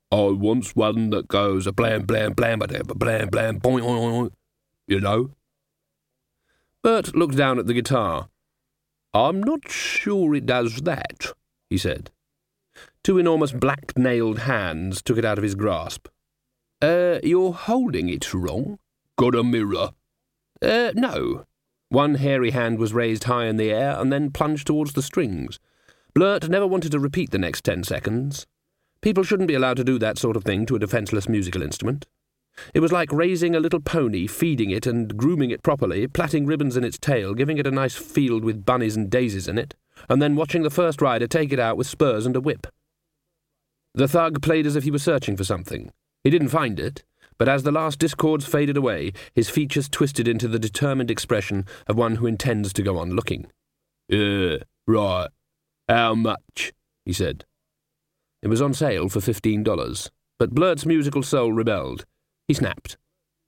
I wants one that goes a blam, blam, blam, blam, blam, boing, you know. Bert looked down at the guitar. I'm not sure it does that, he said. Two enormous black-nailed hands took it out of his grasp. You're holding it wrong. Got a mirror? No. One hairy hand was raised high in the air and then plunged towards the strings. Blurt never wanted to repeat the next 10 seconds. People shouldn't be allowed to do that sort of thing to a defenceless musical instrument. It was like raising a little pony, feeding it and grooming it properly, plaiting ribbons in its tail, giving it a nice field with bunnies and daisies in it, and then watching the first rider take it out with spurs and a whip. The thug played as if he were searching for something. He didn't find it, but as the last discords faded away, his features twisted into the determined expression of one who intends to go on looking. Right. How much? He said. It was on sale for $15, but Blurt's musical soul rebelled. He snapped.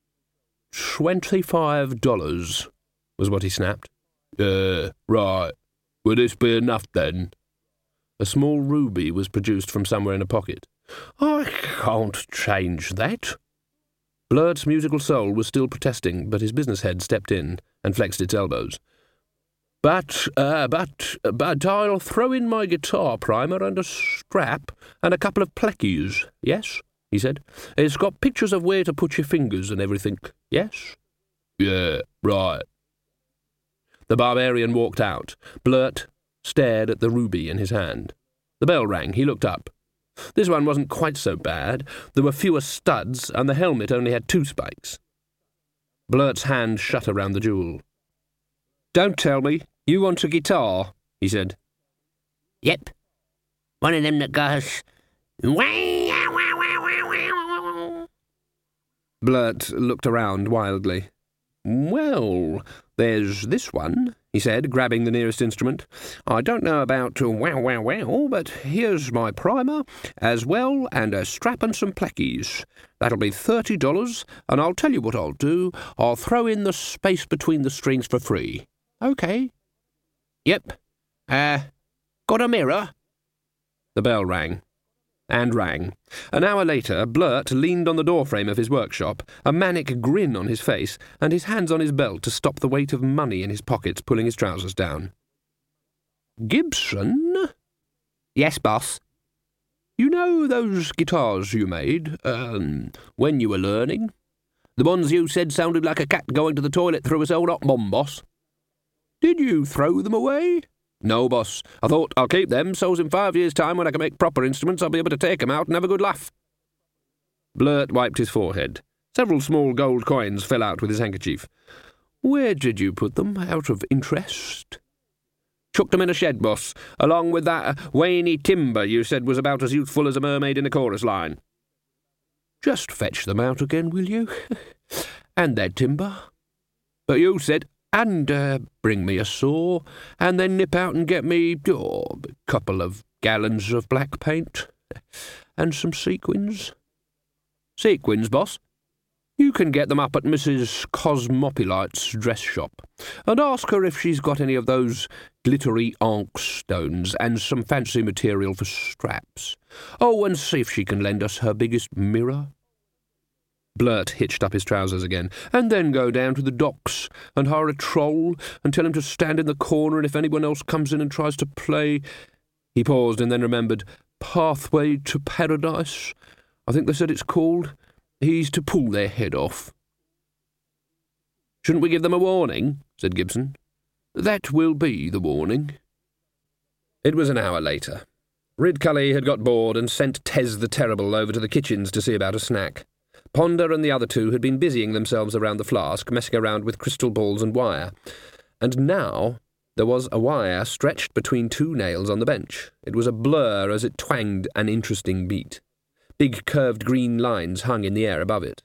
$25 was what he snapped. Right. Will this be enough then? A small ruby was produced from somewhere in a pocket. I can't change that. Blurt's musical soul was still protesting, but his business head stepped in and flexed its elbows. But I'll throw in my guitar primer and a strap and a couple of pleckies, yes? He said. It's got pictures of where to put your fingers and everything, yes? Yeah, right. The barbarian walked out. Blurt stared at the ruby in his hand. The bell rang. He looked up. This one wasn't quite so bad. There were fewer studs, and the helmet only had 2 spikes. Blurt's hand shut around the jewel. Don't tell me. You want a guitar, he said. Yep. One of them that goes... Blurt looked around wildly. Well, there's this one, he said, grabbing the nearest instrument. I don't know about wow, but here's my primer, as well, and a strap and some pleckies. That'll be $30, and I'll tell you what I'll do. I'll throw in the space between the strings for free. Okay. Yep. Got a mirror? The bell rang. And rang. An hour later, Blurt leaned on the doorframe of his workshop, a manic grin on his face, and his hands on his belt to stop the weight of money in his pockets pulling his trousers down. Gibson? Yes, boss. You know those guitars you made, when you were learning? The ones you said sounded like a cat going to the toilet through its own hot bomb, boss. Did you throw them away? No, boss. I thought I'll keep them, so's in 5 years' time when I can make proper instruments I'll be able to take 'em out and have a good laugh. Blurt wiped his forehead. Several small gold coins fell out with his handkerchief. Where did you put them, out of interest? Chucked them in a shed, boss, along with that Waney timber you said was about as useful as a mermaid in a chorus line. Just fetch them out again, will you? And that timber? But you said... And bring me a saw, and then nip out and get me a couple of gallons of black paint, and some sequins. Sequins, boss? You can get them up at Mrs. Cosmopolite's dress shop, and ask her if she's got any of those glittery ankh stones and some fancy material for straps. Oh, and see if she can lend us her biggest mirror. Blurt hitched up his trousers again, and then go down to the docks and hire a troll and tell him to stand in the corner, and if anyone else comes in and tries to play... He paused and then remembered Pathway to Paradise. I think they said it's called. He's to pull their head off. Shouldn't we give them a warning? Said Gibson. That will be the warning. It was an hour later. Ridcully had got bored and sent Tez the Terrible over to the kitchens to see about a snack. Ponder and the other two had been busying themselves around the flask, messing around with crystal balls and wire. And now there was a wire stretched between 2 nails on the bench. It was a blur as it twanged an interesting beat. Big curved green lines hung in the air above it.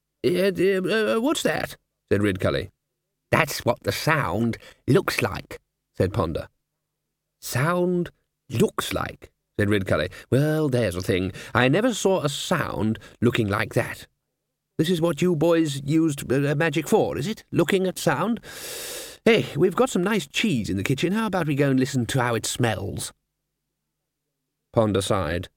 What's that? Said Ridcully. That's what the sound looks like, said Ponder. Sound looks like, said Ridcully. Well, there's a thing. I never saw a sound looking like that. This is what you boys used magic for, is it? Looking at sound? Hey, we've got some nice cheese in the kitchen. How about we go and listen to how it smells? Ponder sighed.